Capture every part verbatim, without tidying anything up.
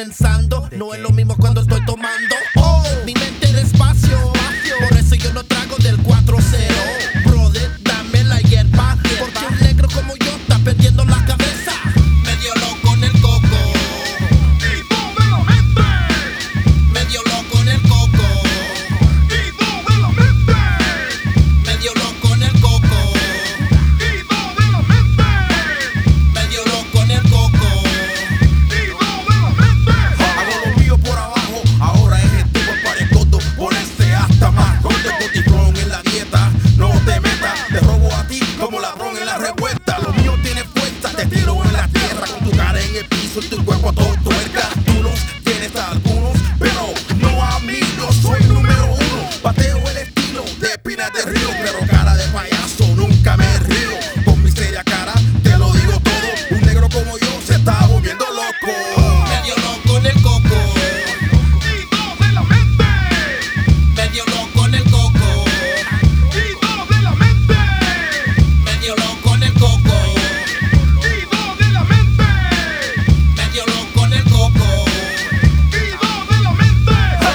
pensando. No es lo mismo cuando estoy tomando. Oh, mi mente despacio. Por eso yo no trago del cuatro cero. Brother, dame la hierba. Porque un negro como yo está perdiendo la cabeza. Medio loco en el coco. Y todo de la mente. Medio loco en el coco. Y todo de la mente. Medio loco en el coco. Y todo de la mente. Medio loco en el coco. Y todo de la mente. Hago lo mío por abajo, ahora es el tiempo para el coto. Ponerse hasta más gordo, cotifrón en la dieta. No te metas, te robo a ti como ladrón en la revuelta. Lo mío tiene fuerza, te tiro en la tierra. Con tu cara en el piso y tu cuerpo todo tuerca. Tú los tienes a algunos, pero no a mí. Yo soy número uno, pateo el estilo de Pinas del Río. Pero cara de payaso, nunca me río. Con mi seria cara, te lo digo todo. Un negro como yo se está volviendo loco. Medio loco en el coco. Y todo de la mente. Medio loco en el coco. Y todo de la mente. Medio loco en el coco. Y todo de la mente. Medio loco en el coco. Y todo de la mente.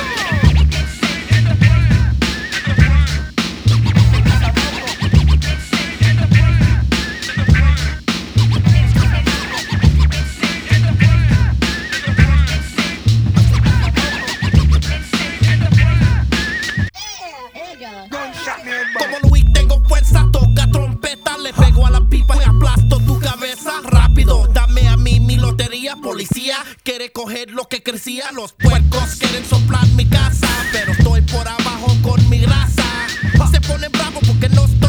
Como Luis tengo fuerza, toca trompeta. Le pego a la pipa y aplasto tu cabeza. Rápido, dame a mí mi lotería. Policía quiere coger lo que crecía. Los puercos quieren soplar mi casa, pero estoy por abajo con mi grasa. Se ponen bravos porque nos